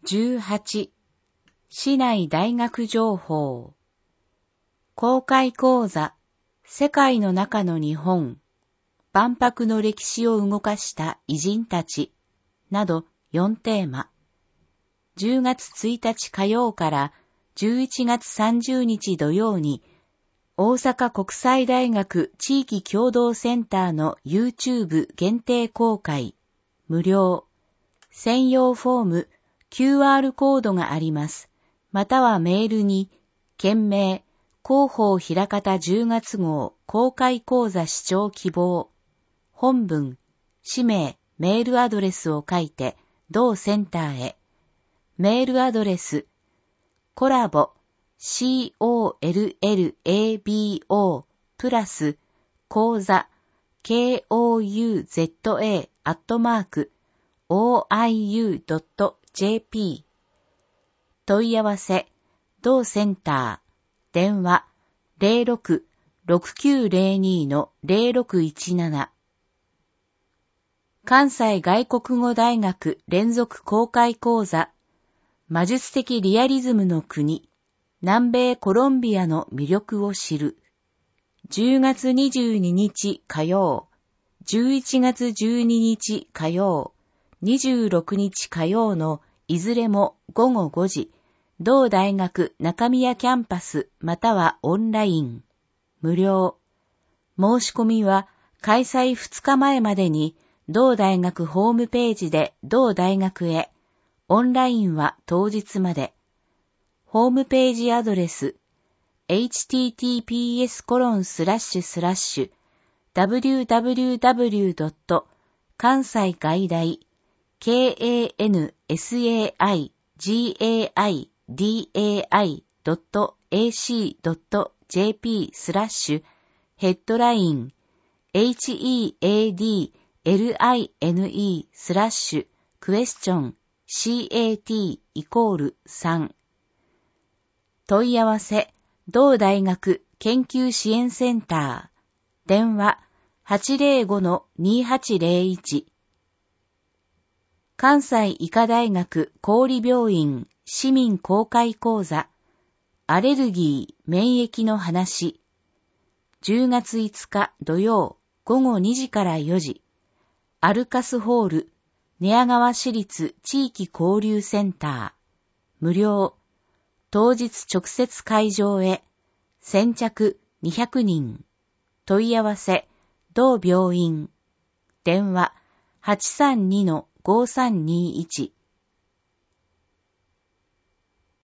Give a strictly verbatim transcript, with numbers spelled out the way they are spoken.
じゅうはち、市内大学情報。公開講座、世界の中の日本、万博の歴史を動かした偉人たち、などよんテーマ。じゅうがつついたち火曜からじゅういちがつさんじゅうにち土曜に、大阪国際大学地域共同センターの YouTube 限定公開、無料、専用フォーム、キューアール コードがあります。またはメールに、件名、広報ひらかたじゅうがつ号公開講座視聴希望、本文、氏名、メールアドレスを書いて、同センターへ。メールアドレス、コラボ、コラボ、プラス、講座、コウザ、アットマーク、オーアイユードットジェーピー。問い合わせ、同センター、電話、ゼロろく ろくきゅうゼロに のゼロろくいちなな。関西外国語大学連続公開講座、魔術的リアリズムの国、南米コロンビアの魅力を知る。じゅうがつにじゅうににち火曜、じゅういちがつじゅうににち火曜、にじゅうろくにち火曜のいずれもごごごじ、同大学中宮キャンパスまたはオンライン。無料。申し込みは開催ふつかまえまでに同大学ホームページで同大学へ。オンラインは当日まで。ホームページアドレス エイチティーティーピーエスコロンスラッシュスラッシュダブリューダブリューダブリュードット関西外大 カンサイガイダイドットエーシードットジェーピー スラッシュヘッドライン ヘッドライン スラッシュクエスチョン カト イコールさん。問い合わせ、同大学研究支援センター、電話 はちゼロご にはちゼロいち。関西医科大学郡病院市民公開講座、アレルギー、免疫の話、じゅうがついつか土曜ごごにじからよじ、アルカスホール、寝屋川市立地域交流センター、無料、当日直接会場へ、先着にひゃくにん、問い合わせ、同病院、電話 はちさんに ごさんにいち